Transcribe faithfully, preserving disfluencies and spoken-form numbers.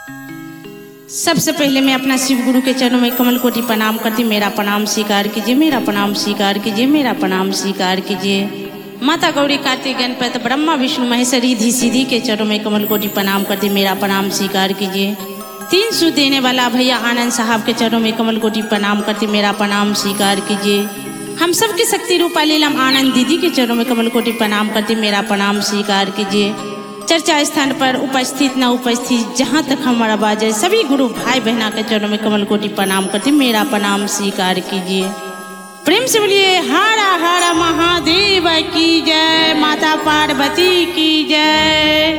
सबसे पहले मैं अपना शिव गुरु के चरणों में कमल कोटि प्रणाम करती। मेरा प्रणाम स्वीकार कीजिए, मेरा प्रणाम स्वीकार कीजिए, मेरा प्रणाम स्वीकार कीजिए। माता गौरी, कार्तिक, गणपति, ब्रह्मा, विष्णु, महेश, रिद्धि सिद्धि के चरणों में कमल कोटि प्रणाम करती। मेरा प्रणाम स्वीकार कीजिए। तीन सौ देने वाला भैया आनंद साहब के चरणों में कमल कोटि प्रणाम करती। मेरा प्रणाम स्वीकार कीजिए। हम सबकी शक्ति रूपा लीलम आनंद दीदी के चरणों में कमल कोटि प्रणाम करती। मेरा प्रणाम स्वीकार कीजिए। चर्चा स्थान पर उपस्थित न उपस्थित जहाँ तक हमारा आवाज है, सभी गुरु भाई बहना के चरणों में कमल कोटि प्रणाम करती। मेरा प्रणाम स्वीकार कीजिए। प्रेम से बोलिए हर हर महादेव की जय, माता पार्वती की जय।